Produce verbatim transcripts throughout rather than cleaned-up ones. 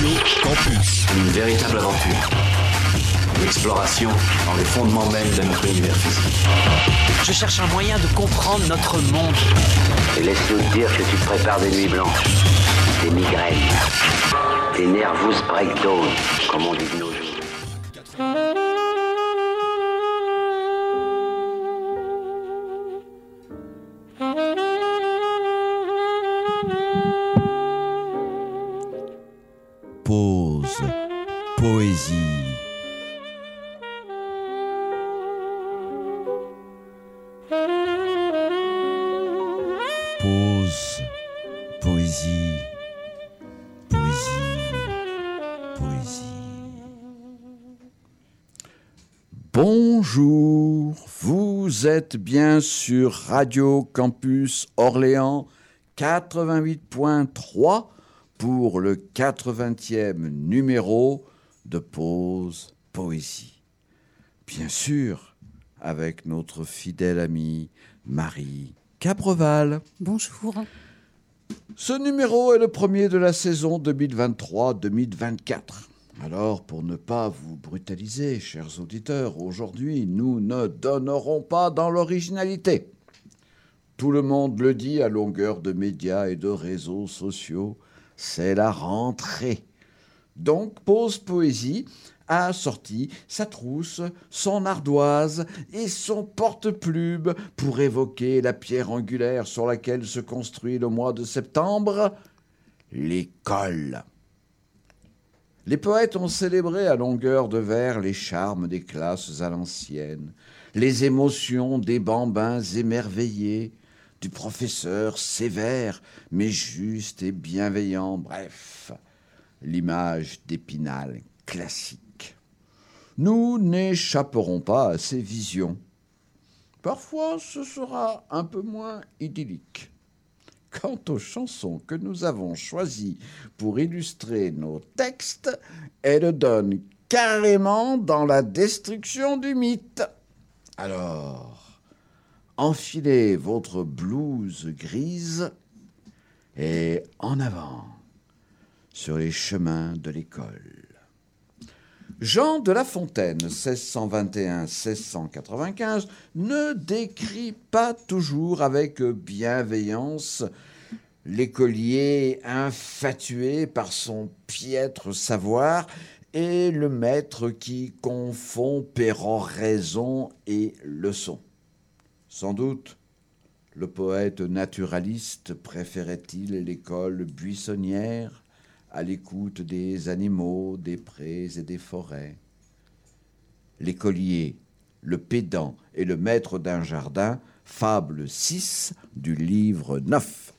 Radio Campus. Une véritable aventure. L'exploration dans les fondements mêmes de notre univers physique. Je cherche un moyen de comprendre notre monde. Et laisse-nous te dire que tu te prépares des nuits blanches, des migraines, des nervous breakdowns, comme on dit de nos jours. Pause, poésie. Pause, poésie, poésie, poésie. Bonjour, vous êtes bien sur Radio Campus Orléans quatre-vingt-huit point trois pour le quatre-vingtième numéro de Pause Poésie. Bien sûr, avec notre fidèle amie Marie Capreval. Bonjour. Ce numéro est le premier de la saison deux mille vingt-trois deux mille vingt-quatre. Alors, pour ne pas vous brutaliser, chers auditeurs, aujourd'hui, nous ne donnerons pas dans l'originalité. Tout le monde le dit à longueur de médias et de réseaux sociaux, c'est la rentrée. Donc, Pause Poésie a sorti sa trousse, son ardoise et son porte-plume pour évoquer la pierre angulaire sur laquelle se construit le mois de septembre, l'école. Les poètes ont célébré à longueur de vers les charmes des classes à l'ancienne, les émotions des bambins émerveillés, du professeur sévère, mais juste et bienveillant, bref, l'image d'Épinal classique. Nous n'échapperons pas à ces visions. Parfois, ce sera un peu moins idyllique. Quant aux chansons que nous avons choisies pour illustrer nos textes, elles donnent carrément dans la destruction du mythe. Alors, enfilez votre blouse grise et en avant sur les chemins de l'école. Jean de La Fontaine, seize cent vingt et un à seize cent quatre-vingt-quinze, ne décrit pas toujours avec bienveillance l'écolier infatué par son piètre savoir et le maître qui confond péroraison et leçon. Sans doute, le poète naturaliste préférait-il l'école buissonnière à l'écoute des animaux, des prés et des forêts. L'écolier, le pédant et le maître d'un jardin, fable six du livre neuf.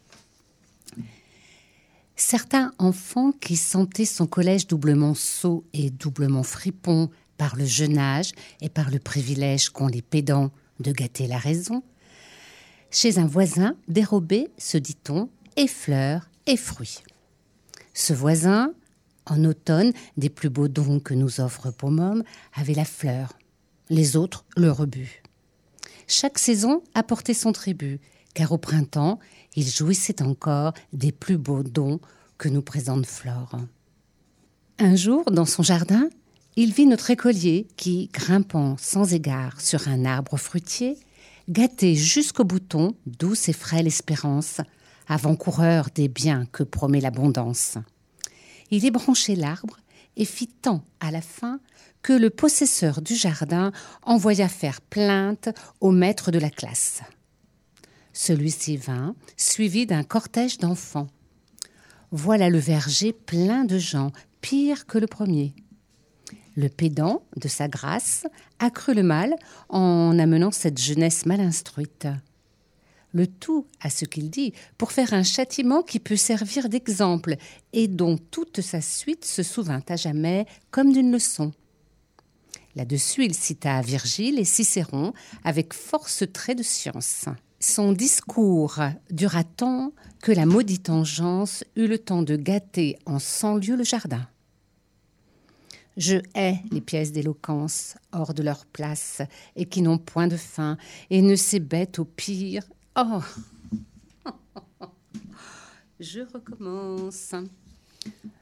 Certains enfants qui sentaient son collège doublement sot et doublement fripon par le jeune âge et par le privilège qu'ont les pédants de gâter la raison, chez un voisin dérobaient, se dit-on, et fleurs et fruits. Ce voisin, en automne, des plus beaux dons que nous offre Pomone, avait la fleur, les autres le rebut. Chaque saison apportait son tribut, car au printemps, il jouissait encore des plus beaux dons que nous présente Flore. Un jour, dans son jardin, il vit notre écolier qui, grimpant sans égard sur un arbre fruitier, gâtait jusqu'au bouton douce et frêle espérance, avant-coureur des biens que promet l'abondance. Il ébranchait l'arbre et fit tant à la fin que le possesseur du jardin envoya faire plainte au maître de la classe. Celui-ci vint, suivi d'un cortège d'enfants. Voilà le verger plein de gens, pire que le premier. Le pédant, de sa grâce, accrut le mal en amenant cette jeunesse mal instruite. Le tout, à ce qu'il dit, pour faire un châtiment qui peut servir d'exemple et dont toute sa suite se souvint à jamais comme d'une leçon. Là-dessus, il cita Virgile et Cicéron avec force traits de science. Son discours dura tant que la maudite engeance eut le temps de gâter en cent lieues le jardin. Je hais les pièces d'éloquence hors de leur place et qui n'ont point de fin et ne s'ébêtent au pire. Oh, je recommence.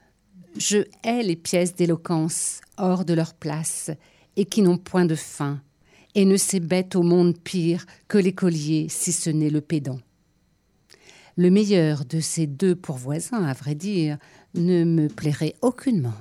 Je hais les pièces d'éloquence hors de leur place et qui n'ont point de fin, et ne s'ébêtent au monde pire que l'écolier, si ce n'est le pédant. Le meilleur de ces deux pourvoisins, à vrai dire, ne me plairait aucunement.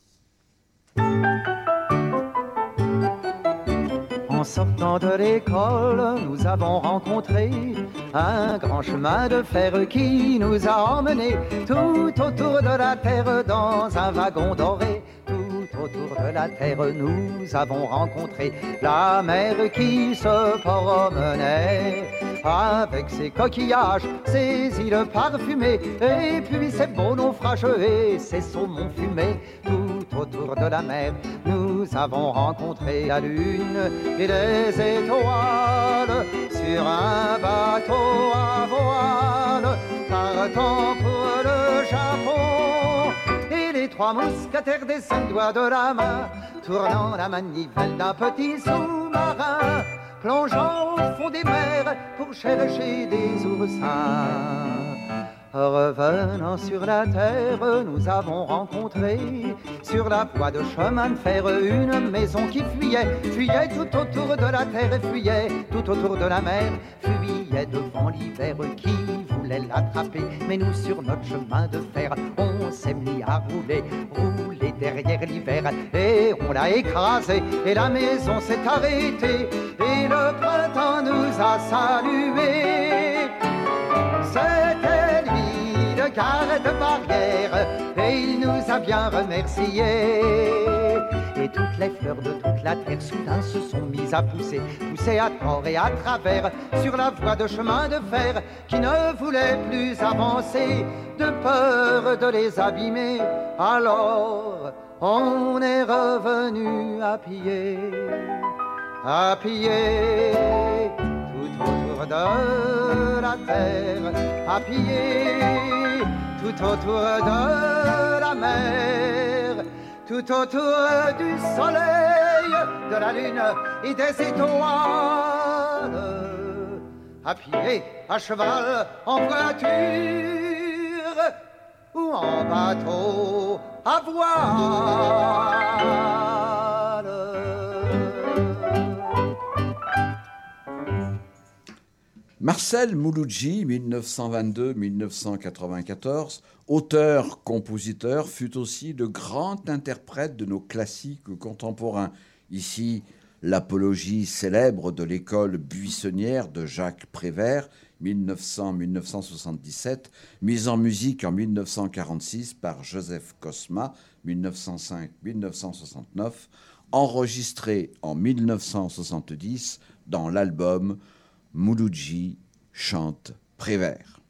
En sortant de l'école, nous avons rencontré un grand chemin de fer qui nous a emmenés tout autour de la terre dans un wagon doré. Tout autour de la terre, nous avons rencontré la mer qui se promenait avec ses coquillages, ses îles parfumées, et puis ses beaux naufrages et ses saumons fumés. Tout autour de la mer, nous avons rencontré la lune et les étoiles sur un bateau à voile partant pour le Japon. Et les trois mousquetaires des cinq doigts de la main tournant la manivelle d'un petit sous-marin, plongeant au fond des mers pour chercher des oursins. Revenant sur la terre, nous avons rencontré sur la voie de chemin de fer une maison qui fuyait, fuyait tout autour de la terre et fuyait tout autour de la mer, fuyait devant l'hiver qui voulait l'attraper. Mais nous sur notre chemin de fer, on s'est mis à rouler, rouler derrière l'hiver et on l'a écrasé et la maison s'est arrêtée et le printemps nous a salués. C'était lui le garde barrière et il nous a bien remerciés. Et toutes les fleurs de toute la terre soudain se sont mises à pousser, pousser à tort et à travers sur la voie de chemin de fer qui ne voulait plus avancer de peur de les abîmer. Alors on est revenu à pied, à pied, tout autour de la terre, à pied, tout autour de la mer, tout autour du soleil, de la lune et des étoiles, à pied, à cheval, en voiture ou en bateau à voile. Marcel Mouloudji, mille neuf cent vingt-deux à mille neuf cent quatre-vingt-quatorze, auteur-compositeur, fut aussi le grand interprète de nos classiques contemporains. Ici, l'apologie célèbre de l'école buissonnière de Jacques Prévert, mille neuf cents à mille neuf cent soixante-dix-sept, mise en musique en mille neuf cent quarante-six par Joseph Cosma, mille neuf cent cinq à mille neuf cent soixante-neuf, enregistrée en mille neuf cent soixante-dix dans l'album Mouloudji chante Prévert.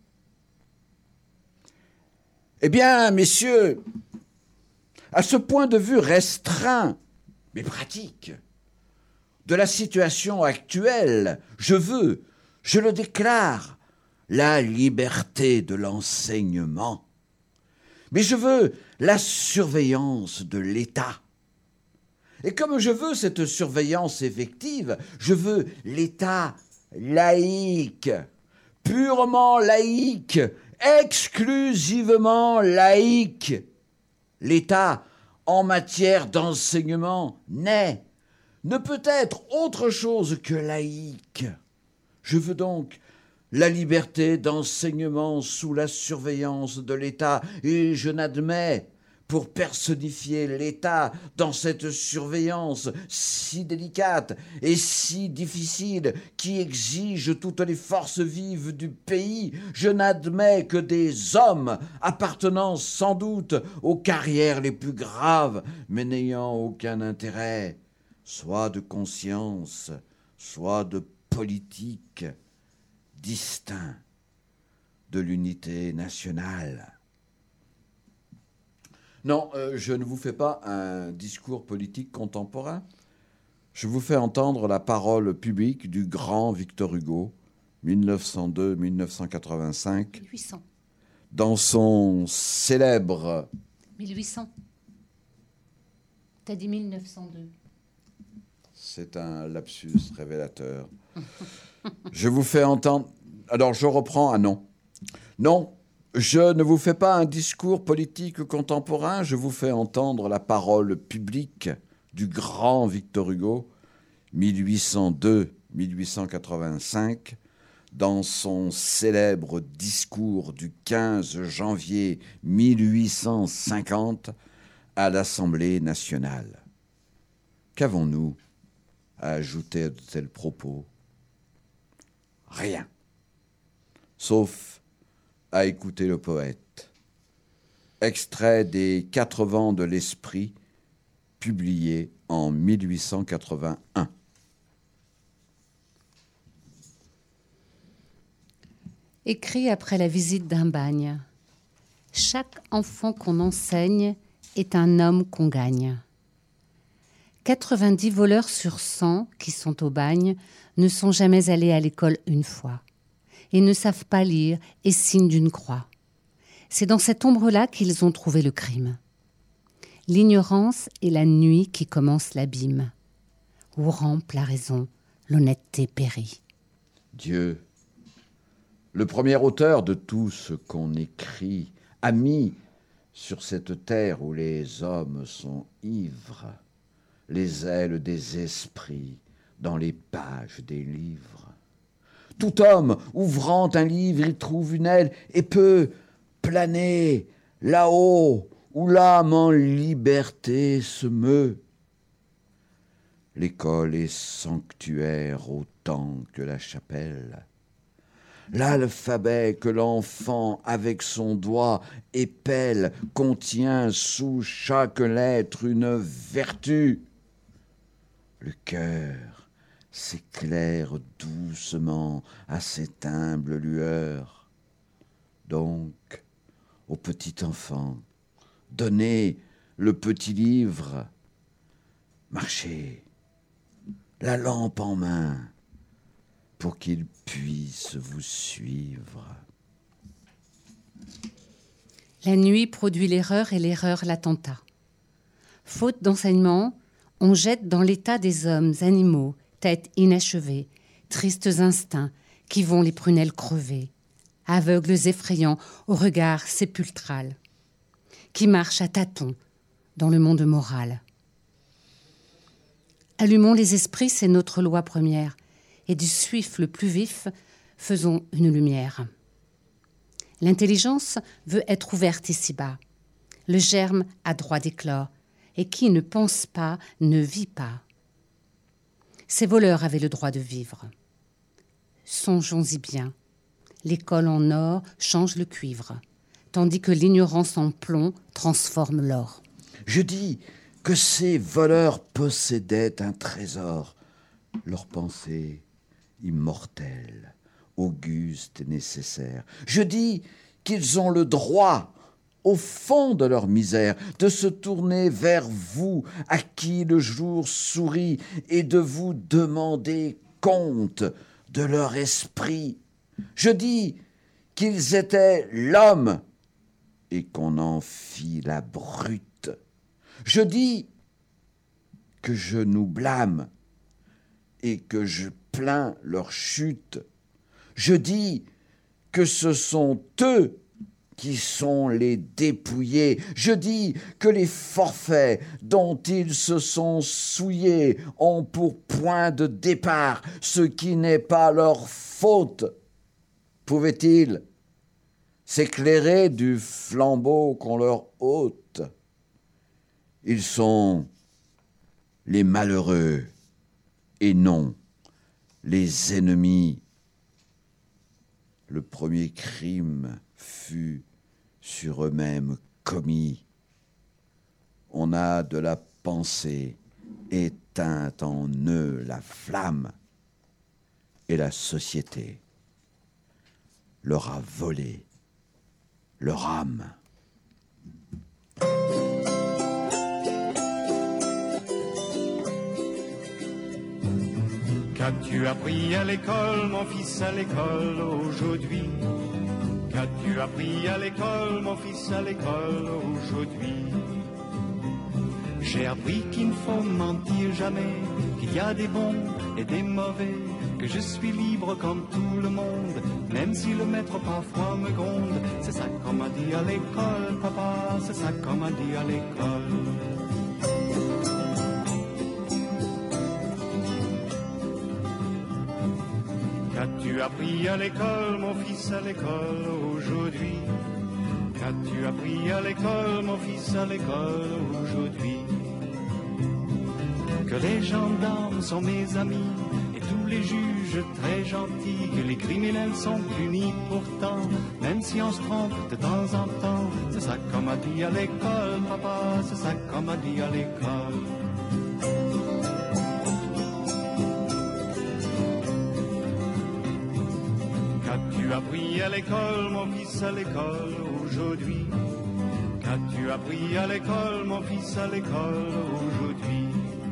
Eh bien, messieurs, à ce point de vue restreint, mais pratique, de la situation actuelle, je veux, je le déclare, la liberté de l'enseignement. Mais je veux la surveillance de l'État. Et comme je veux cette surveillance effective, je veux l'État laïque, purement laïque, exclusivement laïque. L'État, en matière d'enseignement, n'est, ne peut être autre chose que laïque. Je veux donc la liberté d'enseignement sous la surveillance de l'État, et je n'admets, pour personnifier l'État dans cette surveillance si délicate et si difficile qui exige toutes les forces vives du pays, je n'admets que des hommes appartenant sans doute aux carrières les plus graves, mais n'ayant aucun intérêt, soit de conscience, soit de politique, distinct de l'unité nationale. Non, euh, je ne vous fais pas un discours politique contemporain. Je vous fais entendre la parole publique du grand Victor Hugo, mille neuf cent deux à mille neuf cent quatre-vingt-cinq, mille huit cents. Dans son célèbre... mille huit cents. T'as dit mille neuf cent deux. C'est un lapsus révélateur. Je vous fais entendre... Alors, je reprends un nom. Non, Je ne vous fais pas un discours politique contemporain, je vous fais entendre la parole publique du grand Victor Hugo, mille huit cent deux à mille huit cent quatre-vingt-cinq, dans son célèbre discours du quinze janvier mille huit cent cinquante à l'Assemblée nationale. Qu'avons-nous à ajouter à de tels propos ? Rien, sauf à écouter le poète. Extrait des Quatre vents de l'esprit, publié en mille huit cent quatre-vingt-un. Écrit après la visite d'un bagne. Chaque enfant qu'on enseigne est un homme qu'on gagne. quatre-vingt-dix voleurs sur cent qui sont au bagne ne sont jamais allés à l'école une fois et ne savent pas lire et signent d'une croix. C'est dans cette ombre-là qu'ils ont trouvé le crime. L'ignorance est la nuit qui commence l'abîme, où rampe la raison, l'honnêteté périt. Dieu, le premier auteur de tout ce qu'on écrit, a mis sur cette terre où les hommes sont ivres, les ailes des esprits dans les pages des livres. Tout homme, ouvrant un livre, il trouve une aile et peut planer là-haut où l'âme en liberté se meut. L'école est sanctuaire autant que la chapelle. L'alphabet que l'enfant avec son doigt épelle contient sous chaque lettre une vertu. Le cœur s'éclaire doucement à cette humble lueur. Donc, au petit enfant, donnez le petit livre, marchez, la lampe en main, pour qu'il puisse vous suivre. La nuit produit l'erreur et l'erreur l'attentat. Faute d'enseignement, on jette dans l'état des hommes, animaux, têtes inachevées, tristes instincts qui vont les prunelles crever, aveugles effrayants au regard sépulcral, qui marchent à tâtons dans le monde moral. Allumons les esprits, c'est notre loi première, et du suif le plus vif, faisons une lumière. L'intelligence veut être ouverte ici-bas. Le germe a droit d'éclore, et qui ne pense pas ne vit pas. Ces voleurs avaient le droit de vivre. Songeons-y bien. L'école en or change le cuivre, tandis que l'ignorance en plomb transforme l'or. Je dis que ces voleurs possédaient un trésor, leur pensée immortelle, auguste et nécessaire. Je dis qu'ils ont le droit, au fond de leur misère, de se tourner vers vous, à qui le jour sourit, et de vous demander compte de leur esprit. Je dis qu'ils étaient l'homme, et qu'on en fit la brute. Je dis que je nous blâme, et que je plains leur chute. Je dis que ce sont eux qui sont les dépouillés. Je dis que les forfaits dont ils se sont souillés ont pour point de départ ce qui n'est pas leur faute. Pouvaient-ils s'éclairer du flambeau qu'on leur ôte? Ils sont les malheureux et non les ennemis. Le premier crime fut sur eux-mêmes commis. On a de la pensée éteinte en eux la flamme, et la société leur a volé leur âme. Qu'as-tu appris à l'école, mon fils, à l'école aujourd'hui? Qu'as-tu appris à l'école, mon fils, à l'école aujourd'hui? J'ai appris qu'il ne faut mentir jamais, qu'il y a des bons et des mauvais, que je suis libre comme tout le monde, même si le maître parfois me gronde. C'est ça qu'on m'a dit à l'école, papa, c'est ça qu'on m'a dit à l'école. Qu'as-tu appris à l'école, mon fils, à l'école aujourd'hui? Qu'as-tu appris à l'école, mon fils, à l'école aujourd'hui? Que les gendarmes sont mes amis et tous les juges très gentils, que les criminels sont punis pourtant, même si on se trompe de temps en temps. C'est ça qu'on m'a dit à l'école, papa, c'est ça qu'on m'a dit à l'école. Qu'as-tu appris à l'école, mon fils, à l'école aujourd'hui? Qu'as-tu appris à l'école, mon fils, à l'école aujourd'hui?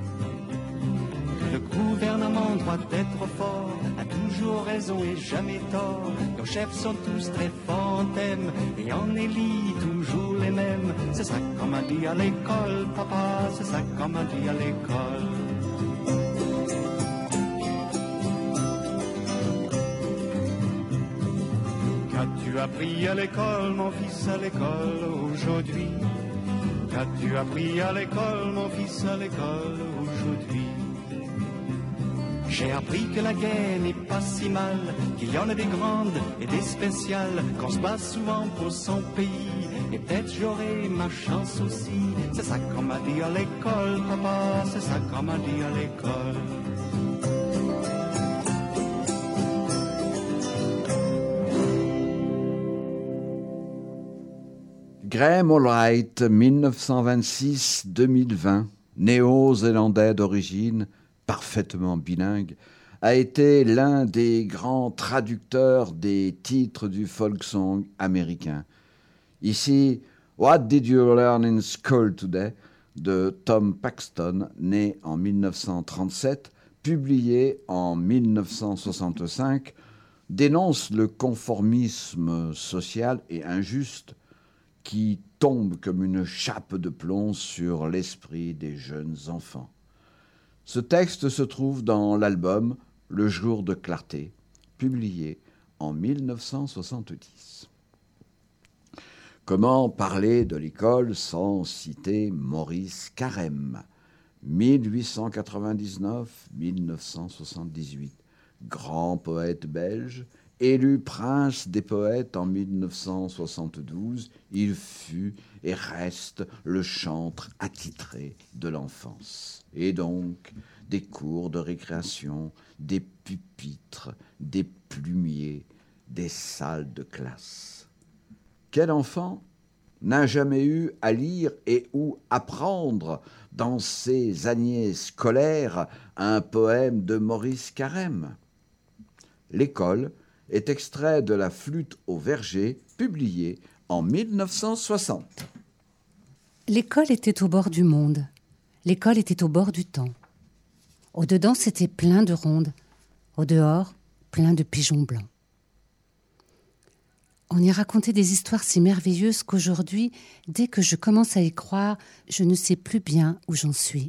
Le gouvernement doit être fort, a toujours raison et jamais tort. Nos chefs sont tous très forts en thème et en élit toujours les mêmes. C'est ça qu'on m'a dit à l'école, papa, c'est ça qu'on m'a dit à l'école. Qu'as-tu appris à l'école, mon fils, à l'école aujourd'hui? Qu'as-tu appris à l'école, mon fils, à l'école aujourd'hui? J'ai appris que la guerre n'est pas si mal, qu'il y en a des grandes et des spéciales, qu'on se bat souvent pour son pays, et peut-être j'aurai ma chance aussi. C'est ça qu'on m'a dit à l'école, papa, c'est ça qu'on m'a dit à l'école. Graham Allwright, dix-neuf cent vingt-six à deux mille vingt, néo-zélandais d'origine, parfaitement bilingue, a été l'un des grands traducteurs des titres du folk song américain. Ici, What Did You Learn in School Today de Tom Paxton, né en dix-neuf cent trente-sept, publié en dix-neuf cent soixante-cinq, dénonce le conformisme social et injuste qui tombe comme une chape de plomb sur l'esprit des jeunes enfants. Ce texte se trouve dans l'album Le jour de clarté, publié en dix-neuf cent soixante-dix. Comment parler de l'école sans citer Maurice Carême, mille huit cent quatre-vingt-dix-neuf à dix-neuf cent soixante-dix-huit, grand poète belge, élu prince des poètes en dix-neuf cent soixante-douze, il fut et reste le chantre attitré de l'enfance. Et donc, des cours de récréation, des pupitres, des plumiers, des salles de classe. Quel enfant n'a jamais eu à lire et ou apprendre dans ses années scolaires un poème de Maurice Carême? L'école est extrait de La flûte au verger, publié en dix-neuf cent soixante. L'école était au bord du monde. L'école était au bord du temps. Au-dedans, c'était plein de rondes. Au-dehors, plein de pigeons blancs. On y racontait des histoires si merveilleuses qu'aujourd'hui, dès que je commence à y croire, je ne sais plus bien où j'en suis.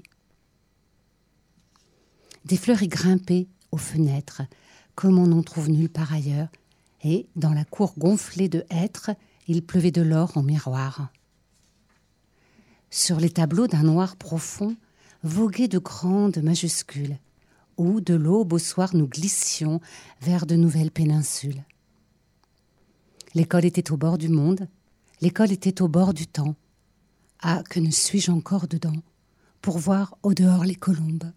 Des fleurs y grimpaient aux fenêtres, comme on n'en trouve nulle part ailleurs, et, dans la cour gonflée de hêtres, il pleuvait de l'or en miroir. Sur les tableaux d'un noir profond, voguaient de grandes majuscules, où, de l'aube au soir, nous glissions vers de nouvelles péninsules. L'école était au bord du monde, l'école était au bord du temps. Ah, que ne suis-je encore dedans, pour voir au dehors les colombes.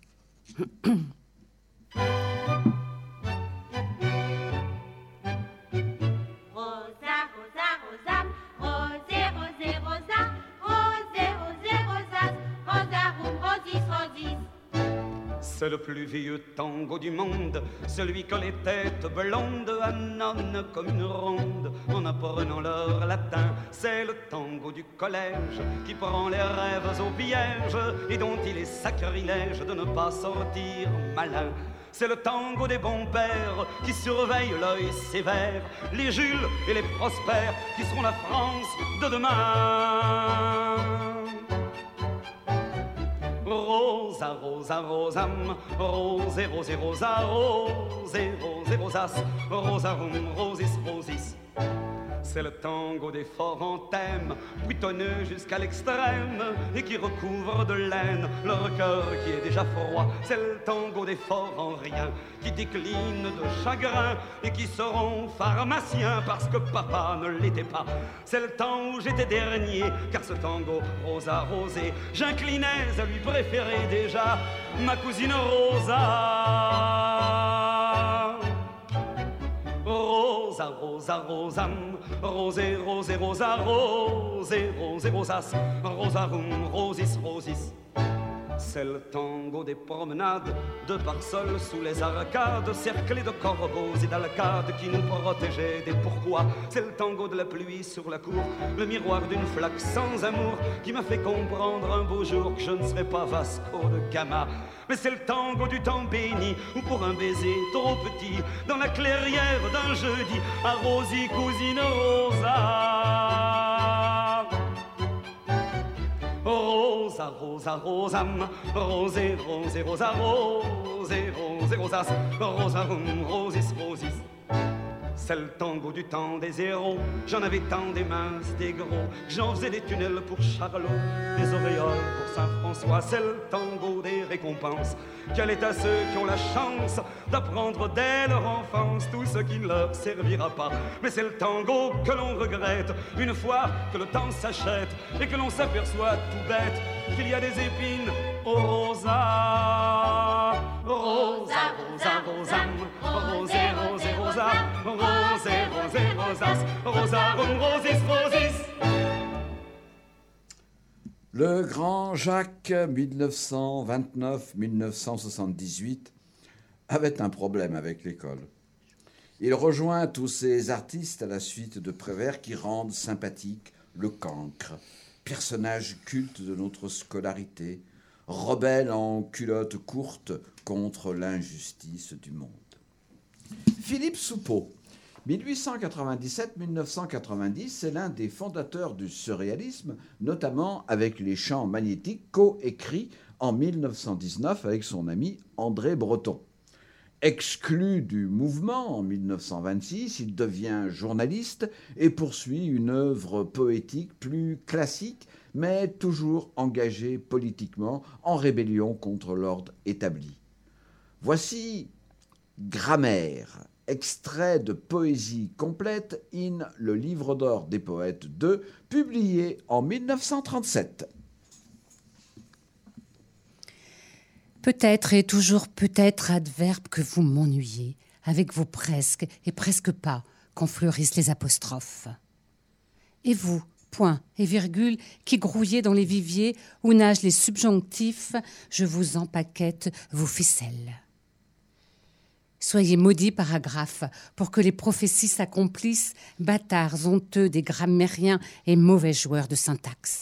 C'est le plus vieux tango du monde, celui que les têtes blondes annonnent comme une ronde en apprenant leur latin. C'est le tango du collège qui prend les rêves au piège et dont il est sacrilège de ne pas sortir malin. C'est le tango des bons pères qui surveillent l'œil sévère, les Jules et les Prospères qui seront la France de demain. Rosa, Rosa rosa, rosam, rosé, rosé, rosa, rosé, rosé, rosas, rosarum, rosis, rosis. C'est le tango des forts en thème, buitonneux jusqu'à l'extrême, et qui recouvre de laine leur cœur qui est déjà froid. C'est le tango des forts en rien, qui décline de chagrin, et qui seront pharmaciens parce que papa ne l'était pas. C'est le temps où j'étais dernier, car ce tango rosa rosé, j'inclinais à lui préférer déjà ma cousine Rosa. Rosa, rosa, rosam, rosé, rosé, rosa, rosé, rosé, rosas, rosarum, rosis, rosis. C'est le tango des promenades, de parsoles sous les arcades, cerclés de corbeaux et d'alcades qui nous protégeaient des pourquoi. C'est le tango de la pluie sur la cour, le miroir d'une flaque sans amour, qui m'a fait comprendre un beau jour que je ne serais pas Vasco de Gama. Mais c'est le tango du temps béni, où pour un baiser trop petit, dans la clairière d'un jeudi, à Rosie, cousine Rosa. Rosa, rosa, rosam, rosé, rosé, rosa, rosé, rosé, rosas, rosarum, rosis, rosis. C'est le tango du temps des héros, j'en avais tant des minces, des gros, j'en faisais des tunnels pour Charlot, des auréoles pour Saint-François. C'est le tango des récompenses, quel est à ceux qui ont la chance d'apprendre dès leur enfance tout ce qui ne leur servira pas. Mais c'est le tango que l'on regrette une fois que le temps s'achète et que l'on s'aperçoit tout bête qu'il y a des épines au rosa. Rosa, rosa, rosam, rosé, rosé, rosa, rosé, rosé, rosas, rosarum, rosis, rosis. Le grand Jacques, dix-neuf cent vingt-neuf à dix-neuf cent soixante-dix-huit, avait un problème avec l'école. Il rejoint tous ces artistes à la suite de Prévert qui rendent sympathique le cancre, personnage culte de notre scolarité, rebelle en culotte courte contre l'injustice du monde. Philippe Soupeau, dix-huit cent quatre-vingt-dix-sept à dix-neuf cent quatre-vingt-dix, c'est l'un des fondateurs du surréalisme, notamment avec les chants magnétiques co-écrits en dix-neuf cent dix-neuf avec son ami André Breton. Exclu du mouvement en dix-neuf cent vingt-six, il devient journaliste et poursuit une œuvre poétique plus classique, mais toujours engagée politiquement en rébellion contre l'ordre établi. Voici Grammaire, extrait de poésie complète in Le Livre d'or des poètes deux, publié en dix-neuf cent trente-sept. Peut-être et toujours peut-être adverbe que vous m'ennuyez, avec vos presque et presque pas, quand fleurissent les apostrophes. Et vous, point et virgule, qui grouillez dans les viviers où nagent les subjonctifs, je vous empaquette vos ficelles. Soyez maudits paragraphes pour que les prophéties s'accomplissent, bâtards honteux des grammairiens et mauvais joueurs de syntaxe.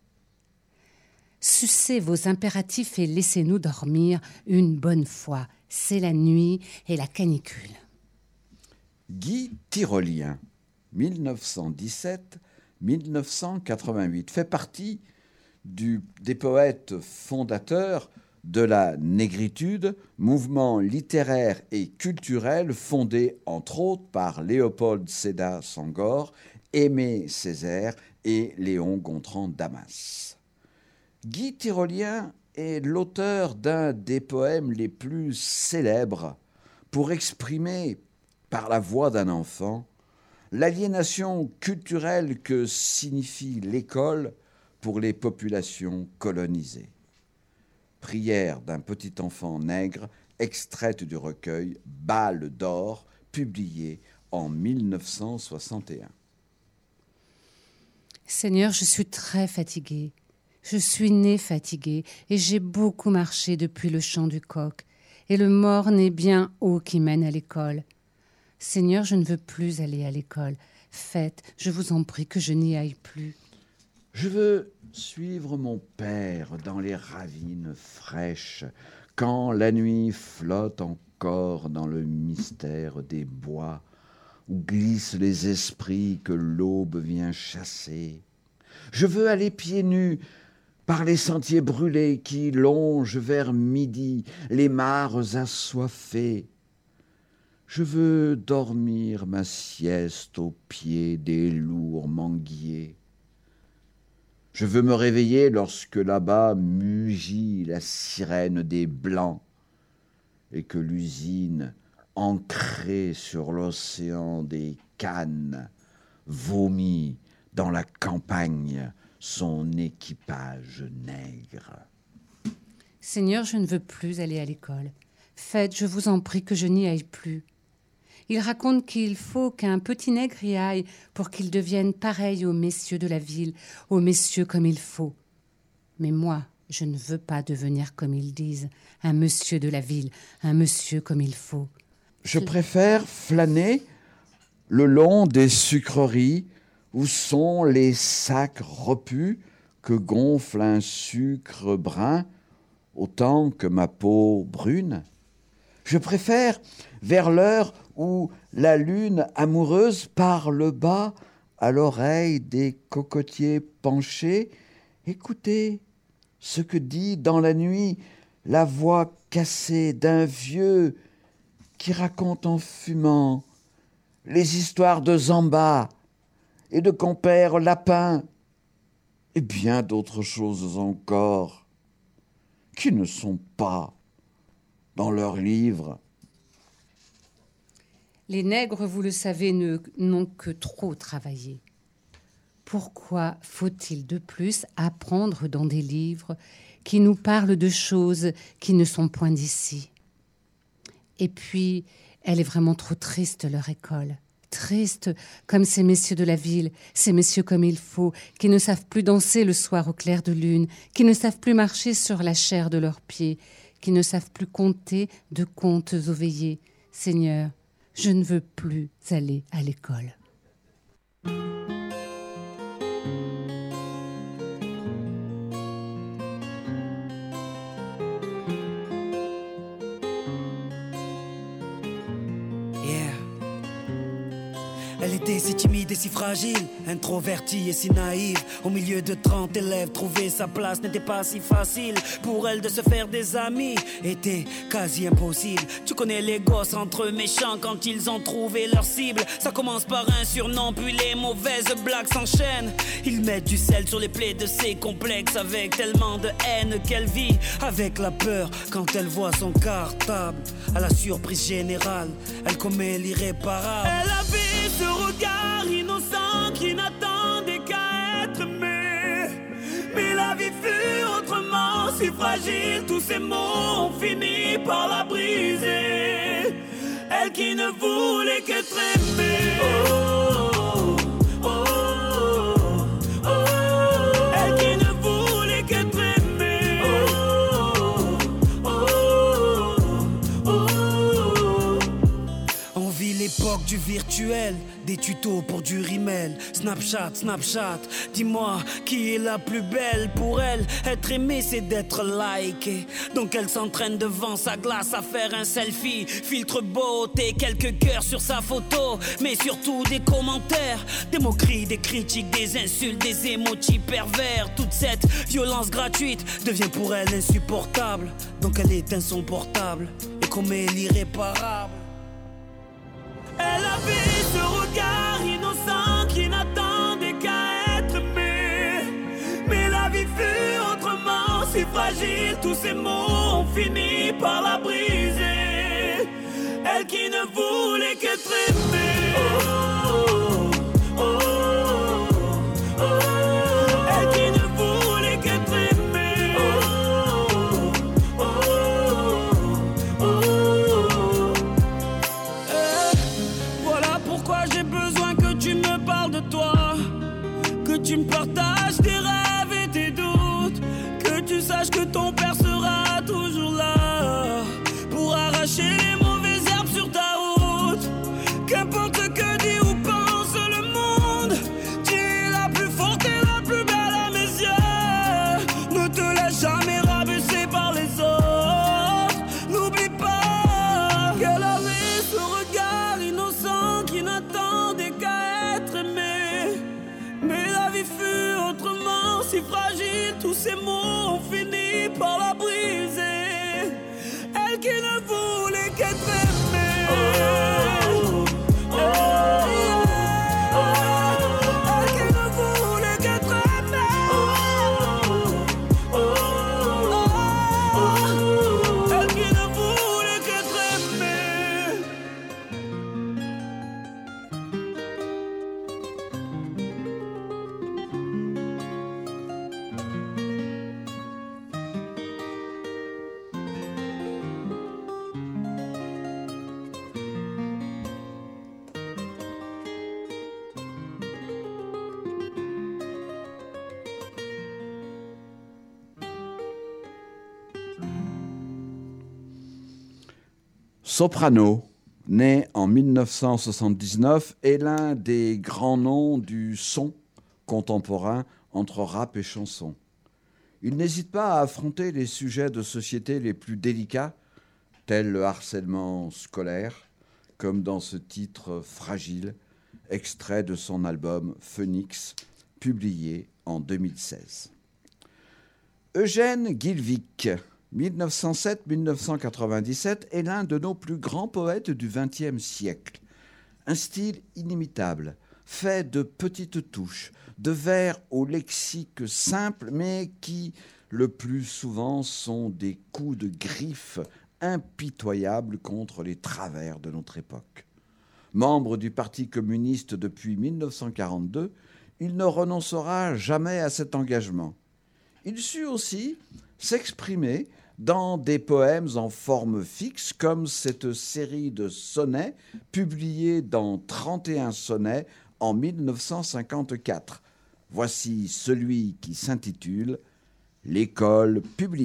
Sucez vos impératifs et laissez-nous dormir une bonne fois. C'est la nuit et la canicule. Guy Tyrolien, dix-neuf cent dix-sept à dix-neuf cent quatre-vingt-huit, fait partie du, des poètes fondateurs de la négritude, mouvement littéraire et culturel fondé entre autres par Léopold Sédar Senghor, Aimé Césaire et Léon Gontran Damas. Guy Tyrolien est l'auteur d'un des poèmes les plus célèbres pour exprimer, par la voix d'un enfant, l'aliénation culturelle que signifie l'école pour les populations colonisées. Prière d'un petit enfant nègre, extraite du recueil Balles d'or, publié en dix-neuf cent soixante et un. Seigneur, je suis très fatiguée. Je suis née fatiguée et j'ai beaucoup marché depuis le chant du coq. Et le morne est bien haut qui mène à l'école. Seigneur, je ne veux plus aller à l'école. Faites, je vous en prie, que je n'y aille plus. Je veux suivre mon père dans les ravines fraîches, quand la nuit flotte encore dans le mystère des bois, où glissent les esprits que l'aube vient chasser. Je veux aller pieds nus par les sentiers brûlés qui longent vers midi les mares assoiffées. Je veux dormir ma sieste au pied des lourds manguiers. Je veux me réveiller lorsque là-bas mugit la sirène des Blancs et que l'usine, ancrée sur l'océan des Cannes, vomit dans la campagne son équipage nègre. Seigneur, je ne veux plus aller à l'école. Faites, je vous en prie, que je n'y aille plus. Il raconte qu'il faut qu'un petit nègre y aille pour qu'il devienne pareil aux messieurs de la ville, aux messieurs comme il faut. Mais moi, je ne veux pas devenir comme ils disent, un monsieur de la ville, un monsieur comme il faut. Je préfère flâner le long des sucreries où sont les sacs repus que gonfle un sucre brun autant que ma peau brune. Je préfère vers l'heure où la lune amoureuse parle bas à l'oreille des cocotiers penchés, écouter ce que dit dans la nuit la voix cassée d'un vieux qui raconte en fumant les histoires de Zamba et de compère Lapin et bien d'autres choses encore qui ne sont pas dans leurs livres. Les nègres, vous le savez, ne, n'ont que trop travaillé. Pourquoi faut-il de plus apprendre dans des livres qui nous parlent de choses qui ne sont point d'ici? Et puis, elle est vraiment trop triste, leur école. Triste comme ces messieurs de la ville, ces messieurs comme il faut, qui ne savent plus danser le soir au clair de lune, qui ne savent plus marcher sur la chair de leurs pieds, qui ne savent plus compter de contes aux veillées. Seigneur, je ne veux plus aller à l'école. Elle était si timide et si fragile, introvertie et si naïve. Au milieu de trente élèves, trouver sa place n'était pas si facile. Pour elle de se faire des amis était quasi impossible. Tu connais les gosses entre méchants quand ils ont trouvé leur cible. Ça commence par un surnom, puis les mauvaises blagues s'enchaînent. Ils mettent du sel sur les plaies de ses complexes avec tellement de haine qu'elle vit avec la peur quand elle voit son cartable. À la surprise générale, elle commet l'irréparable. Elle avait ce regard innocent qui n'attendait qu'à être aimé. Mais la vie fut autrement si fragile. Tous ces mots ont fini par la briser. Elle qui ne voulait qu'être aimée. Oh, oh, oh, oh. Elle qui ne voulait qu'être aimée. Oh, oh, oh, oh. On vit l'époque du virtuel. Des tutos pour du rimel, Snapchat, Snapchat. Dis-moi qui est la plus belle pour elle. Être aimée c'est d'être likée. Donc elle s'entraîne devant sa glace à faire un selfie. Filtre beauté, quelques cœurs sur sa photo. Mais surtout des commentaires, des moqueries, des critiques, des insultes, des emojis pervers. Toute cette violence gratuite devient pour elle insupportable. Donc elle éteint son portable et commet l'irréparable. Elle avait ce regard innocent qui n'attendait qu'à être aimé. Mais la vie fut autrement si fragile. Tous ces mots ont fini par la briser. Elle qui ne voulait qu'être aimée. Oh, oh, oh, oh, oh. Elle qui ne voulait qu'être aimée. Oh, oh, oh, oh. Eh, voilà pourquoi j'ai besoin que tu me parles de toi, que tu me partages tes rêves et tes doutes, que tu saches que ton père sera toujours là pour arracher les mauvaises herbes sur ta route. Qu'importe que dit fragile, tous ces mots ont fini par la briser. Elle qui ne voulait qu'être aimée. Oh, oh, oh, oh, elle qui ne voulait qu'être aimée. Oh, oh, oh, elle qui ne voulait qu'être aimée. Soprano, né en mille neuf cent soixante-dix-neuf, est l'un des grands noms du son contemporain entre rap et chanson. Il n'hésite pas à affronter les sujets de société les plus délicats, tels le harcèlement scolaire, comme dans ce titre Fragile, extrait de son album Phoenix, publié en deux mille seize. Eugène Guilvic, mille neuf cent sept à mille neuf cent quatre-vingt-dix-sept, est l'un de nos plus grands poètes du vingtième siècle. Un style inimitable, fait de petites touches, de vers au lexique simple, mais qui, le plus souvent, sont des coups de griffe impitoyables contre les travers de notre époque. Membre du Parti communiste depuis mille neuf cent quarante-deux, il ne renoncera jamais à cet engagement. Il sut aussi s'exprimer dans des poèmes en forme fixe, comme cette série de sonnets publiée dans trente et un sonnets en mille neuf cent cinquante-quatre. Voici celui qui s'intitule « L'école publique ».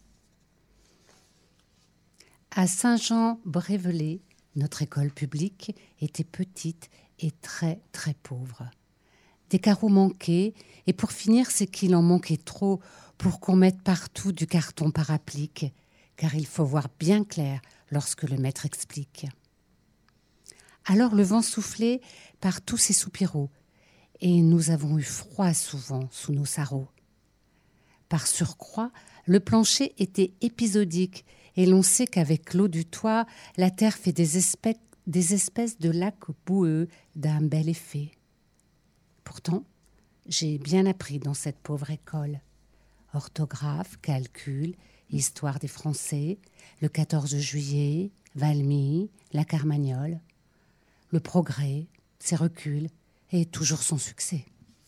À Saint-Jean-Brévelay, notre école publique était petite et très très pauvre. Des carreaux manquaient, et pour finir, c'est qu'il en manquait trop pour qu'on mette partout du carton par applique, car il faut voir bien clair lorsque le maître explique. Alors le vent soufflait par tous ces soupiraux, et nous avons eu froid souvent sous nos sarraux. Par surcroît, le plancher était épisodique, et l'on sait qu'avec l'eau du toit, la terre fait des espèces, des espèces de lacs boueux d'un bel effet. Pourtant, j'ai bien appris dans cette pauvre école. Orthographe, calcul, histoire des Français, le quatorze juillet, Valmy, la Carmagnole. Le progrès, ses reculs, et toujours son succès.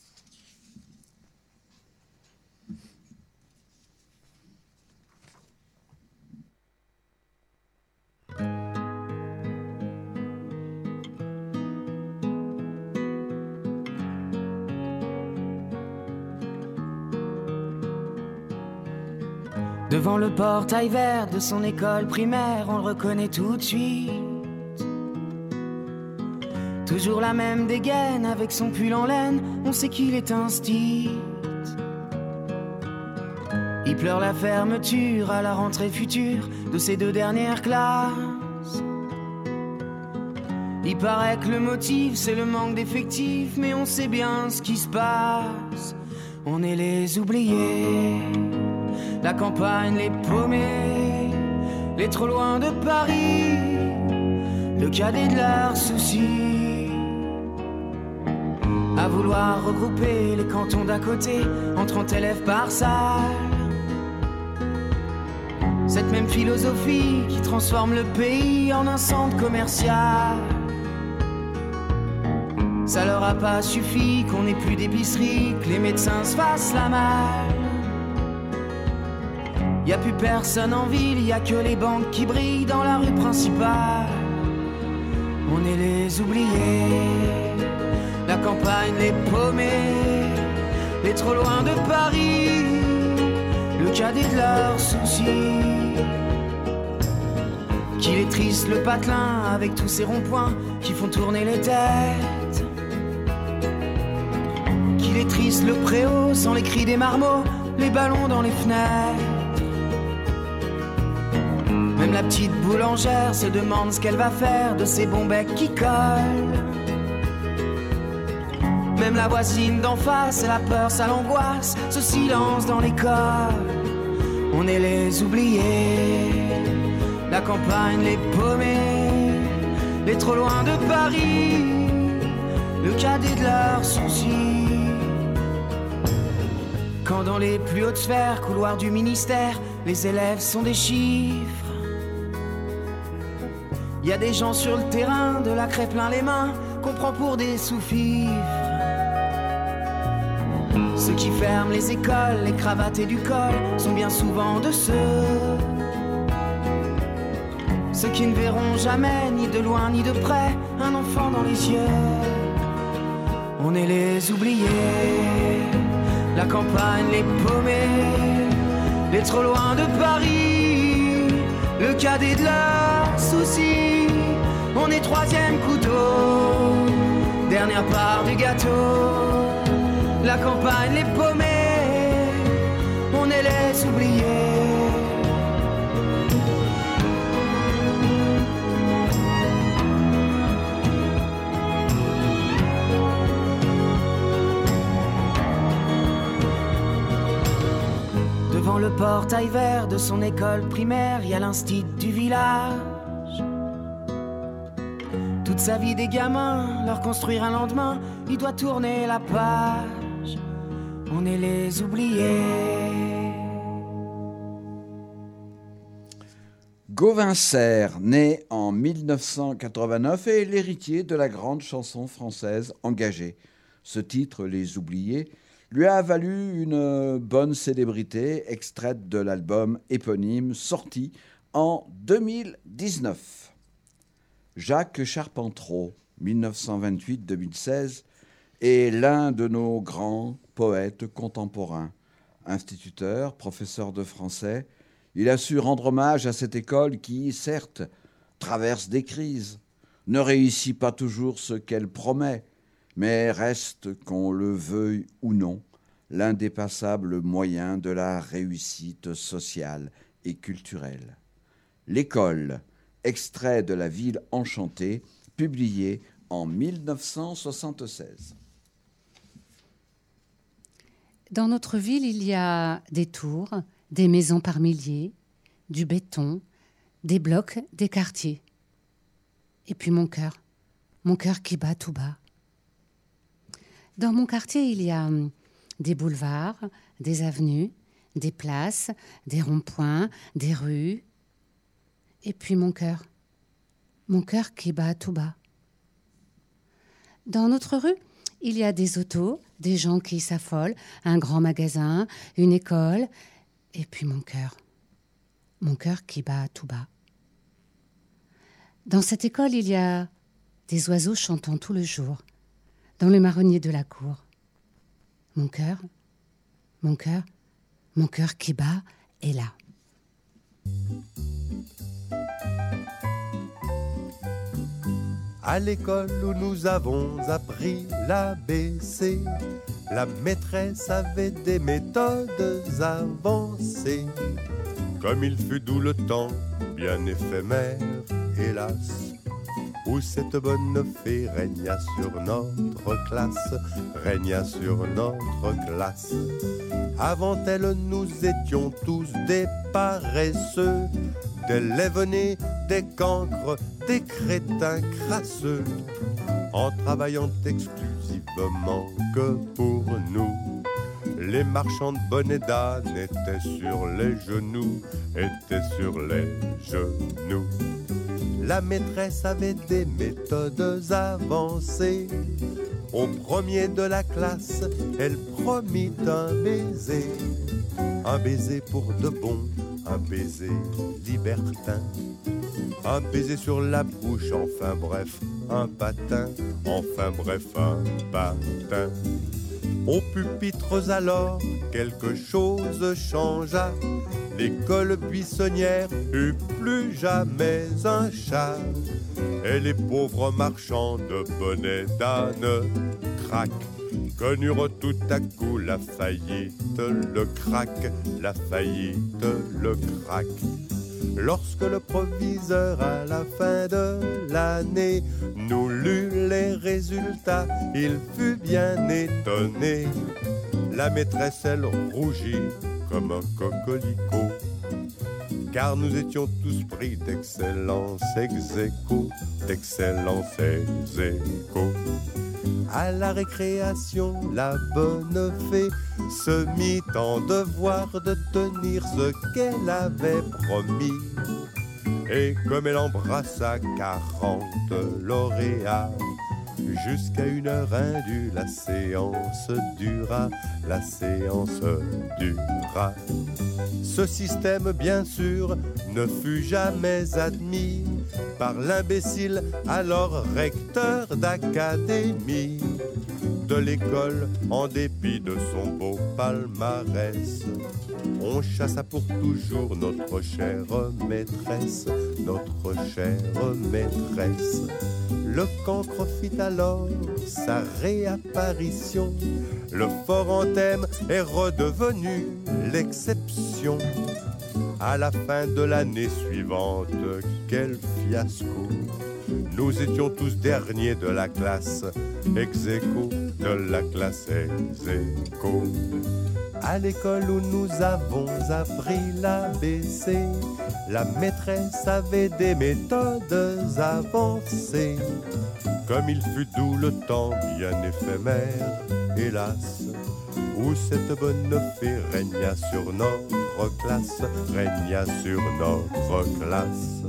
Devant le portail vert de son école primaire, on le reconnaît tout de suite. Toujours la même dégaine avec son pull en laine, on sait qu'il est instit. Il pleure la fermeture à la rentrée future de ses deux dernières classes. Il paraît que le motif c'est le manque d'effectifs, mais on sait bien ce qui se passe. On est les oubliés, la campagne, les paumés, les trop loin de Paris, le cadet de leurs soucis. À vouloir regrouper les cantons d'à côté en trente élèves par salle. Cette même philosophie qui transforme le pays en un centre commercial. Ça leur a pas suffi qu'on ait plus d'épicerie, que les médecins se fassent la malle. Y a plus personne en ville, y a que les banques qui brillent dans la rue principale. On est les oubliés, la campagne, les paumés, les trop loin de Paris, le cadet de leurs soucis. Qu'il est triste le patelin avec tous ces ronds-points qui font tourner les têtes. Qu'il est triste le préau sans les cris des marmots, les ballons dans les fenêtres. Même la petite boulangère se demande ce qu'elle va faire de ces bons becs qui collent. Même la voisine d'en face, la peur, ça l'angoisse, ce silence dans l'école. On est les oubliés, la campagne, les paumés, les trop loin de Paris, le cadet de leurs soucis. Quand dans les plus hautes sphères, couloirs du ministère, les élèves sont des chiffres. Il y a des gens sur le terrain, de la craie plein les mains, qu'on prend pour des sous-fifres. Ceux qui ferment les écoles, les cravates et du col, sont bien souvent de ceux Ceux qui ne verront jamais, ni de loin ni de près, un enfant dans les yeux. On est les oubliés, la campagne, les paumés, les trop loin de Paris, le cadet de leurs soucis. On est troisième couteau, dernière part du gâteau. La campagne, les paumés, on est les oubliés. Devant le portail vert de son école primaire, il y a l'instit du village. Toute sa vie des gamins, leur construire un lendemain, il doit tourner la page. On est les oubliés. Gauvin Serre, né en mille neuf cent quatre-vingt-neuf, est l'héritier de la grande chanson française engagée. Ce titre, Les Oubliés, lui a valu une bonne célébrité, extraite de l'album éponyme sorti en deux mille dix-neuf. Jacques Charpentreau, mille neuf cent vingt-huit à deux mille seize, est l'un de nos grands poètes contemporains. Instituteur, professeur de français, il a su rendre hommage à cette école qui, certes, traverse des crises, ne réussit pas toujours ce qu'elle promet, mais reste, qu'on le veuille ou non, l'indépassable moyen de la réussite sociale et culturelle. L'école, extrait de La Ville enchantée, publié en mille neuf cent soixante-seize. Dans notre ville, il y a des tours, des maisons par milliers, du béton, des blocs, des quartiers. Et puis mon cœur, mon cœur qui bat tout bas. Dans mon quartier, il y a des boulevards, des avenues, des places, des ronds-points, des rues. Et puis mon cœur, mon cœur qui bat tout bas. Dans notre rue, il y a des autos, des gens qui s'affolent, un grand magasin, une école, et puis mon cœur, mon cœur qui bat tout bas. Dans cette école, il y a des oiseaux chantant tout le jour, dans le marronnier de la cour. Mon cœur, mon cœur, mon cœur qui bat est là. À l'école où nous avons appris l'A B C, la maîtresse avait des méthodes avancées. Comme il fut doux le temps, bien éphémère, hélas, où cette bonne fée régna sur notre classe, régna sur notre classe. Avant elle, nous étions tous des paresseux, des lève-nez, des cancres, des crétins crasseux, en travaillant exclusivement que pour nous. Les marchands de bonnets d'âne étaient sur les genoux, étaient sur les genoux. La maîtresse avait des méthodes avancées. Au premier de la classe, elle promit un baiser. Un baiser pour de bon, un baiser libertin. Un baiser sur la bouche, enfin bref, un patin. Enfin bref, un patin. Aux pupitres alors, quelque chose changea. L'école buissonnière eut plus jamais un chat. Et les pauvres marchands de bonnets d'âne, crac, connurent tout à coup la faillite, le crack, la faillite, le crack. Lorsque le proviseur à la fin de l'année nous lut les résultats, il fut bien étonné. La maîtresse, elle rougit comme un coquelicot, car nous étions tous pris d'excellence ex aequo, d'excellence ex aequo. À la récréation, la bonne fée se mit en devoir de tenir ce qu'elle avait promis. Et comme elle embrassa quarante lauréats, jusqu'à une heure indue, la séance dura, la séance dura. Ce système, bien sûr, ne fut jamais admis par l'imbécile, alors recteur d'académie de l'école, en dépit de son beau palmarès. On chassa pour toujours notre chère maîtresse, notre chère maîtresse. Le cancre fit alors sa réapparition. Le fort anthème est redevenu l'exception. À la fin de l'année suivante, quel fiasco! Nous étions tous derniers de la classe, ex aequo, de la classe ex aequo. À l'école où nous avons appris l'A B C, la maîtresse avait des méthodes avancées. Comme il fut doux le temps bien éphémère, hélas, où cette bonne fée régna sur notre classe, régna sur notre classe.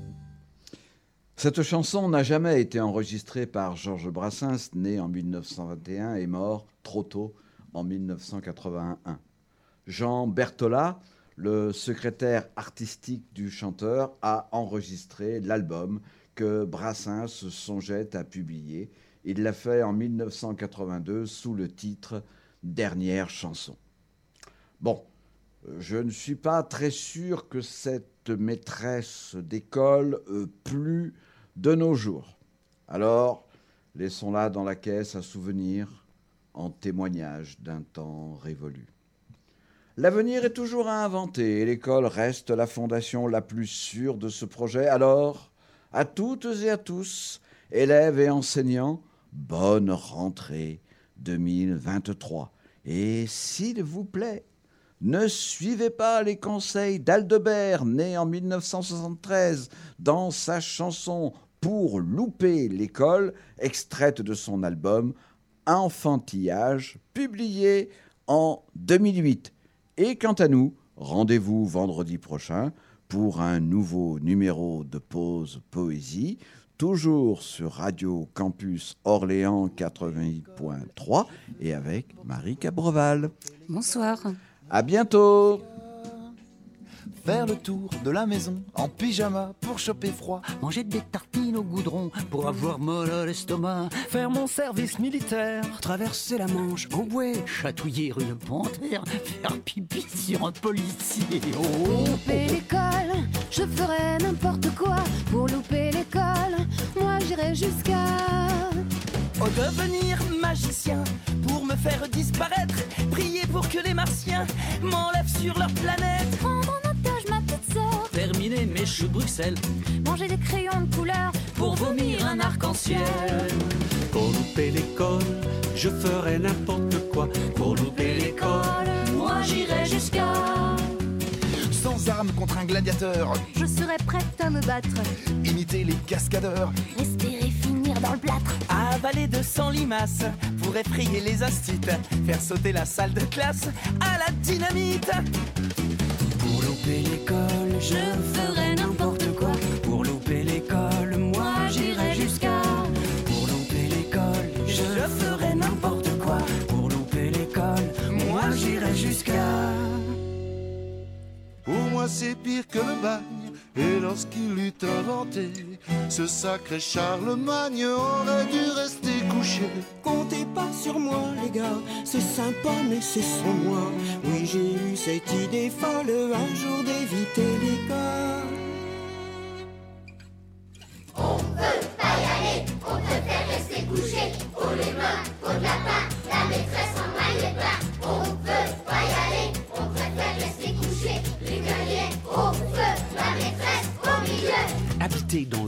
Cette chanson n'a jamais été enregistrée par Georges Brassens, né en mille neuf cent vingt et un et mort trop tôt en mille neuf cent quatre-vingt-un. Jean Berthollat, le secrétaire artistique du chanteur, a enregistré l'album que Brassens songeait à publier. Il l'a fait en mille neuf cent quatre-vingt-deux sous le titre « Dernière chanson ». Bon, je ne suis pas très sûr que cette maîtresse d'école euh, plût de nos jours. Alors, laissons-la dans la caisse à souvenir, en témoignage d'un temps révolu. L'avenir est toujours à inventer et l'école reste la fondation la plus sûre de ce projet. Alors, à toutes et à tous, élèves et enseignants, bonne rentrée deux mille vingt-trois. Et s'il vous plaît, ne suivez pas les conseils d'Aldebert, né en mille neuf cent soixante-treize, dans sa chanson « Pour louper l'école », extraite de son album « Enfantillage », publié en deux mille huit. Et quant à nous, rendez-vous vendredi prochain pour un nouveau numéro de Pause Poésie, toujours sur Radio Campus Orléans quatre-vingt-huit point trois et avec Marie Cabreval. Bonsoir. À bientôt. Faire le tour de la maison en pyjama pour choper froid. Manger des tartines au goudron pour avoir mal à l'estomac. Faire mon service militaire. Traverser la Manche en bouée. Chatouiller une panthère. Faire pipi sur un policier. Oh. Louper l'école, je ferai n'importe quoi. Pour louper l'école, moi j'irai jusqu'à... Oh, devenir magicien pour me faire disparaître. Prier pour que les martiens m'enlèvent sur leur planète. Prendre en otage ma petite sœur. Terminer mes choux de Bruxelles. Manger des crayons de couleur pour vomir un arc-en-ciel. Pour louper l'école, je ferai n'importe quoi. Pour louper l'école, moi j'irai jusqu'à... Sans armes contre un gladiateur, je serai prête à me battre. Imiter les cascadeurs. Espérer finir dans le plâtre. Avaler de cent limaces pour effrayer les instituts. Faire sauter la salle de classe à la dynamite. Pour louper l'école, je ferai n'importe quoi. Pour louper l'école, moi j'irai jusqu'à... Pour louper l'école, je ferai n'importe quoi. Pour louper l'école, moi j'irai jusqu'à... Pour moi c'est pire que le bagne. Et lorsqu'il eut inventé ce sacré Charlemagne aurait dû rester couché. Comptez pas sur moi les gars, c'est sympa mais c'est sans moi. Oui j'ai eu cette idée folle un jour d'éviter l'école. On veut pas y aller, on préfère rester couché. Pour les mains, pour de la pain, la maîtresse en maille pas. On veut pas y aller, on préfère rester couché. Les guerriers, on veut la maîtresse.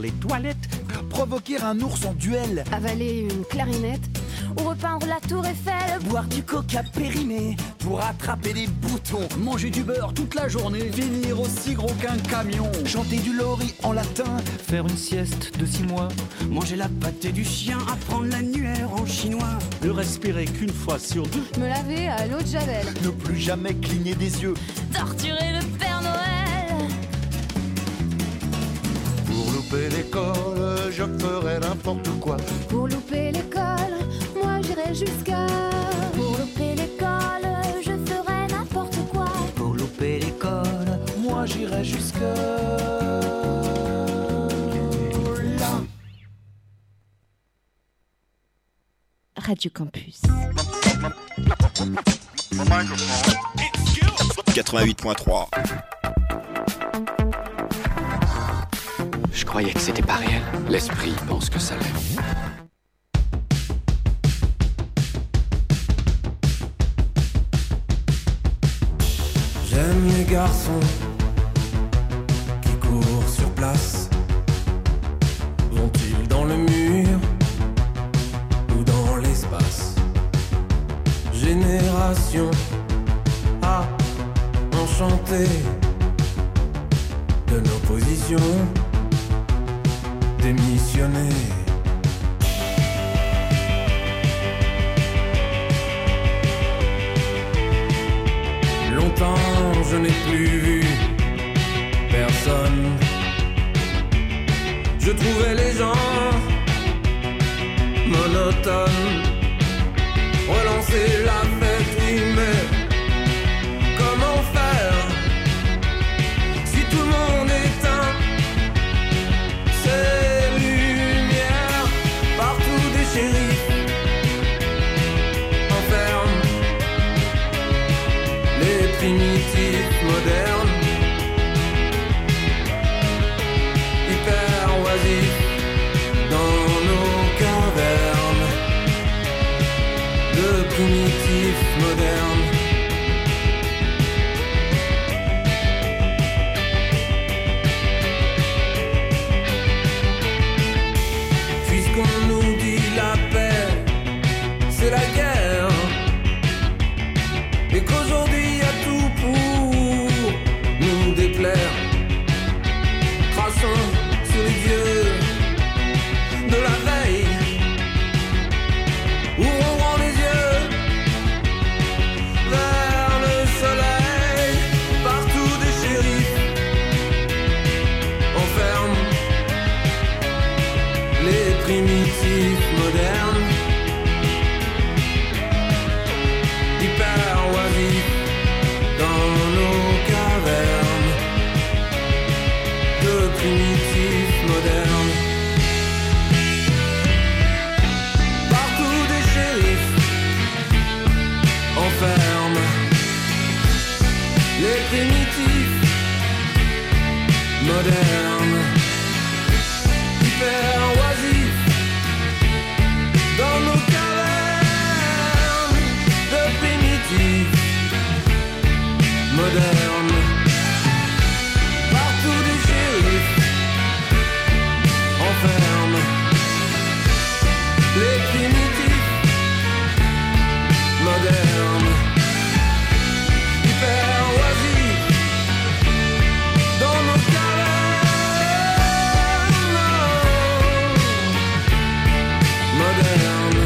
les toilettes, provoquer un ours en duel, avaler une clarinette ou repeindre la tour Eiffel, boire du coca périmé pour attraper des boutons, manger du beurre toute la journée, finir aussi gros qu'un camion, chanter du lori en latin, faire une sieste de six mois, manger la pâtée du chien, apprendre l'annuaire en chinois, ne respirer qu'une fois sur deux, me laver à l'eau de Javel, ne plus jamais cligner des yeux, torturer le Père Noël. Pour louper l'école, je ferai n'importe quoi. Pour louper l'école, moi j'irai jusqu'à. Pour louper l'école, je ferai n'importe quoi. Pour louper l'école, moi j'irai jusqu'à là. Radio Campus. quatre-vingt-huit point trois. Je croyais que c'était pas réel. L'esprit pense que ça l'est. J'aime les garçons qui courent sur place. Vont-ils dans le mur ou dans l'espace? Génération A, enchantée de nos positions, démissionner. Longtemps je n'ai plus vu personne. Je trouvais les gens monotones. Relancer la fête, oui, mais comment faire si tout le monde éteint ces lumières? Partout des shérifs enferment les primitifs modernes, hyper oisifs dans nos cavernes de primitifs modernes. Puisqu'on nous dit la paix, c'est la guerre, et qu'aujourd'hui y a tout pour nous déplaire, crassons sur les dieux de la veille, ouvrons grand les yeux vers le soleil. Partout des shérifs enferment les primitifs modernes, hyper oisifs dans nos cavernes de primitifs modernes. Partout des shérifs enferment les primitifs modernes, hyper oisifs dans nos cavernes de primitifs modernes. Partout des shérifs enferment les primitifs modernes, hyper oisifs dans nos cavernes modernes.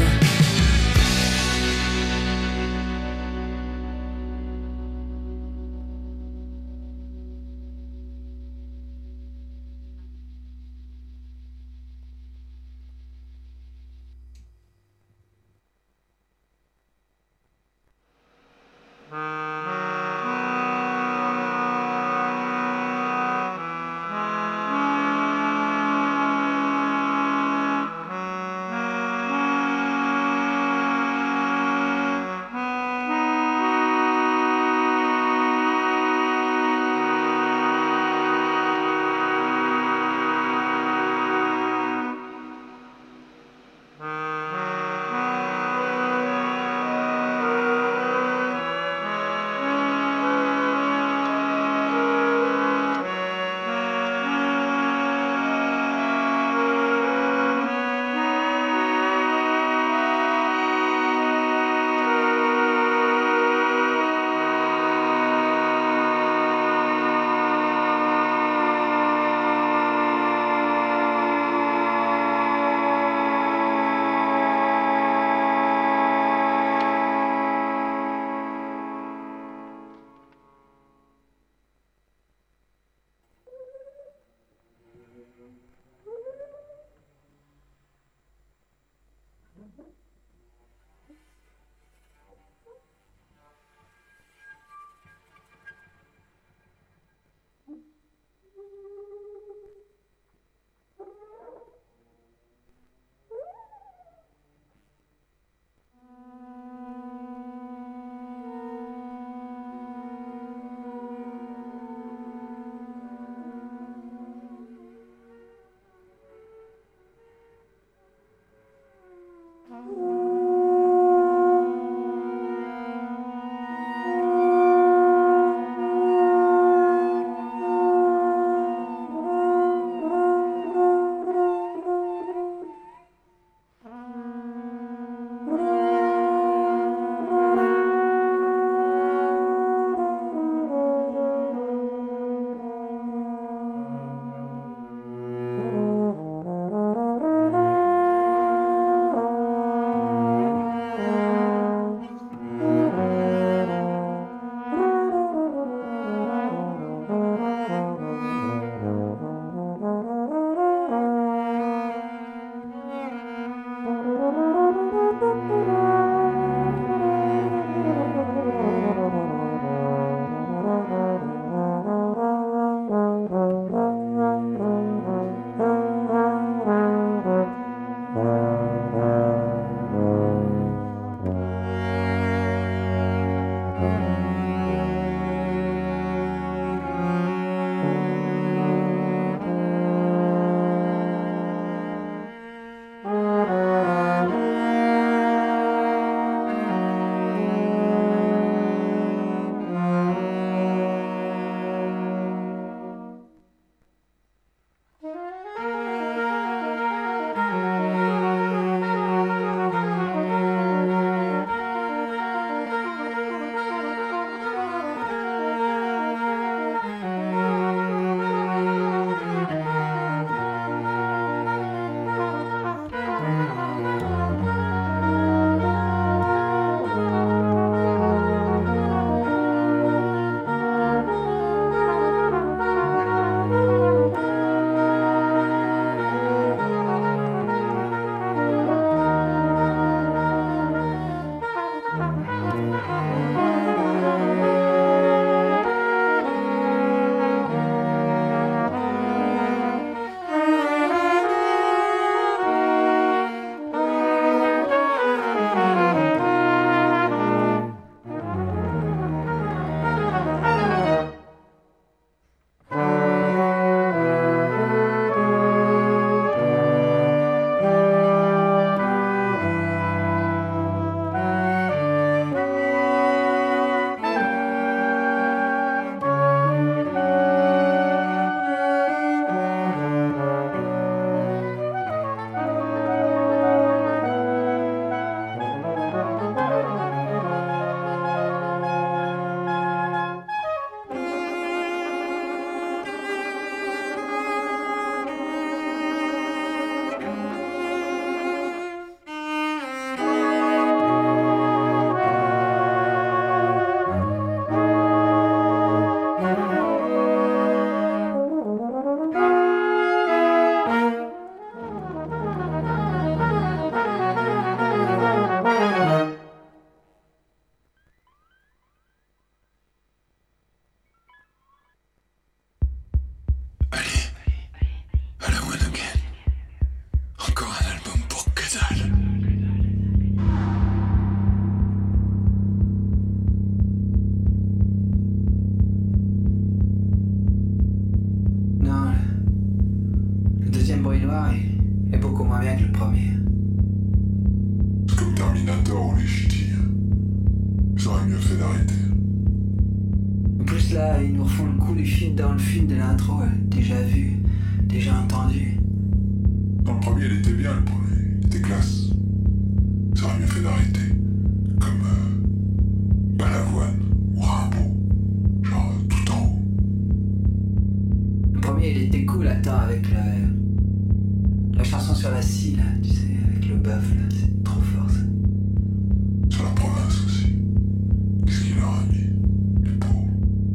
voir est, est beaucoup moins bien que le premier. C'est comme Terminator ou les ch'tis. Ils auraient mieux fait d'arrêter. En plus là, ils nous refont le coup du film dans le film de l'intro, euh, déjà vu, déjà entendu. Dans le premier, il était bien, le premier. Il était classe. Ils auraient mieux fait d'arrêter. Comme euh, Balavoine ou Rimbaud. Genre euh, tout en haut. Le premier, il était cool, attends, avec le, la chanson sur la scie, là, tu sais, avec le bœuf, là, c'est trop fort, ça. Sur la province aussi. Qu'est-ce qu'il leur a mis, les pauvres.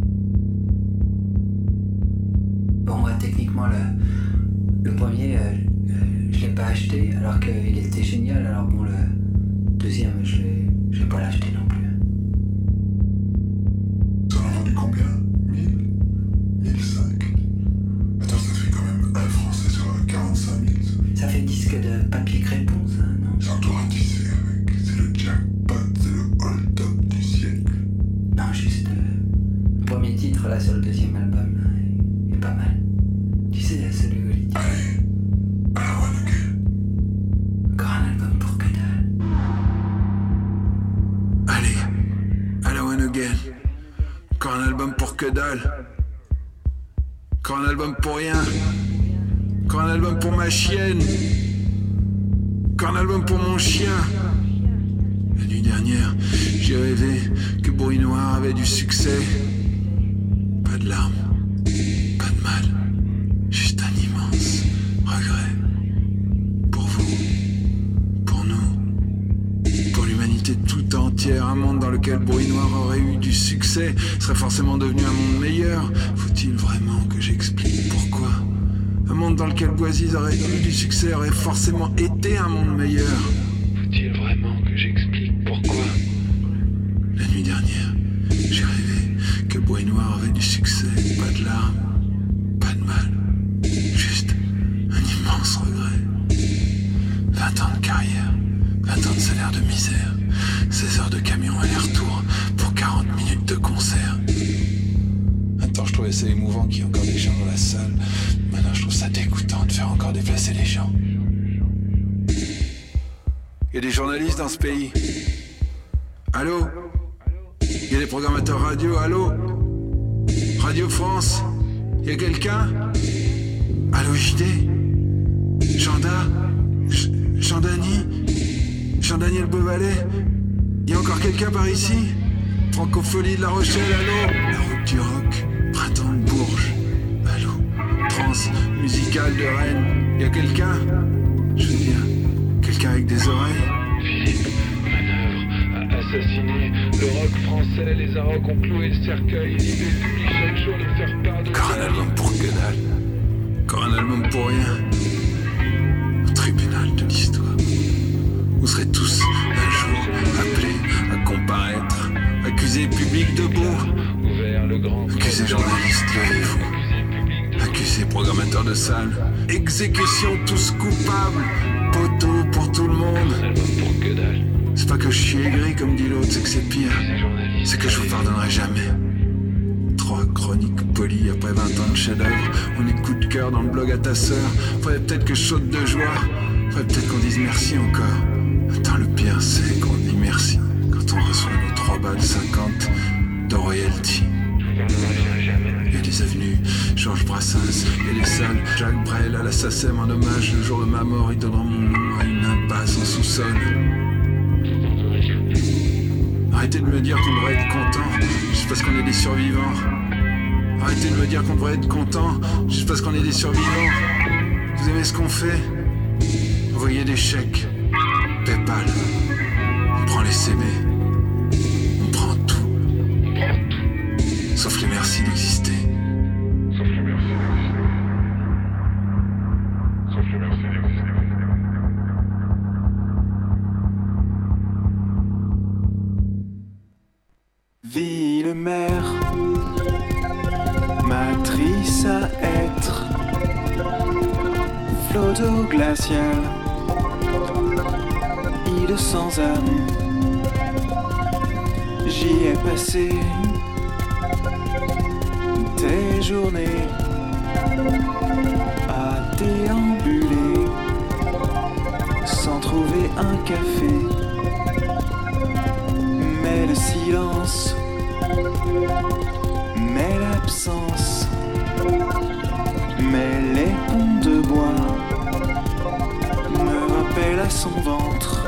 Bon, moi, techniquement, le, le premier, euh, euh, je l'ai pas acheté, alors qu'il était génial, alors bon, le deuxième, je l'ai, je vais pas l'acheter non plus. Ça en a vendu combien? mille? mille cinq? Attends, ça fait quand même un français sur quarante-cinq mille. Ça, ça fait disque de papier crépon, ça, non? C'est un tour à tisser avec. C'est le jackpot, c'est le hold-up du siècle. Non, juste euh, le premier titre, là, sur le deuxième album, là, il est pas mal. Tu sais, celui où il dit... Allez, à la one again. Encore un album pour que dalle. Allez, à la one again. Encore un album pour que dalle. Encore un album pour rien. Encore un album pour ma chienne. Encore un album pour mon chien. La nuit dernière, j'ai rêvé que Bruit Noir avait du succès. Pas de larmes, pas de mal. Juste un immense regret. Pour vous, pour nous, pour l'humanité tout entière. Un monde dans lequel Bruit Noir aurait eu du succès serait forcément devenu un monde meilleur. Faut-il vraiment que j'explique pourquoi? Un monde dans lequel Boisiz aurait eu du succès aurait forcément été un monde meilleur. Faut-il vraiment que j'explique pourquoi? La nuit dernière, j'ai rêvé que Bruit Noir avait du succès. Pas de larmes, pas de mal. Juste un immense regret. vingt ans de carrière, vingt ans de salaire de misère, seize heures de camion aller-retour pour quarante minutes de concert. Attends, je trouvais ça émouvant qu'il y ait encore des gens dans la salle. Maintenant, je trouve ça dégoûtant de faire encore déplacer les gens. Il y a des journalistes dans ce pays. Allô? Il y a des programmateurs radio, allô? Radio France? Il y a quelqu'un? Allô J D? Janda? Jean-Dany? Jean-Daniel Beauvalet? Il y a encore quelqu'un par ici? Francophonie de La Rochelle, allô? La route du rock, printemps de Bourges, allô? Trans musicale de Rennes, il y a quelqu'un? Je veux dire, quelqu'un avec des oreilles? Philippe Manœuvre a assassiné le rock français, les Arocs ont cloué le cercueil, et l'idée publie chaque jour de faire part de... Encore un album pour que dalle, encore un album pour rien. Au tribunal de l'histoire, vous serez tous un jour appelés à comparaître, accusés publics debout, accusés journalistes, levez-vous, accusés programmateurs de salles, exécution tous coupables, poteau pour tout le monde. C'est pas que je suis aigri comme dit l'autre, c'est que c'est pire, c'est que je vous pardonnerai jamais. Trois chroniques polies après vingt ans de chef-d'œuvre, on est coup de cœur dans le blog à ta sœur. Faudrait peut-être que je saute de joie, faudrait peut-être qu'on dise merci encore. Attends, le pire c'est qu'on dit merci quand on reçoit nos trois balles cinquante de royalty. Il y a des avenues Georges Brassens, il y a des salles Jacques Brel à la S A C E M en hommage. Le jour de ma mort, ils donneront mon nom à une impasse en sous-sol. Arrêtez de me dire qu'on devrait être content juste parce qu'on est des survivants. Arrêtez de me dire qu'on devrait être content juste parce qu'on est des survivants. Vous aimez ce qu'on fait? Envoyez des chèques, PayPal, on prend les C B, on prend tout, sauf les merci d'exister. Sauf les merci d'exister. Sauf les merci d'exister. Ville mère, matrice à être, flot d'eau glaciale, île sans âme. J'y ai passé des journées à déambuler trouver un café. Mais le silence, mais l'absence, mais les ponts de bois me rappellent à son ventre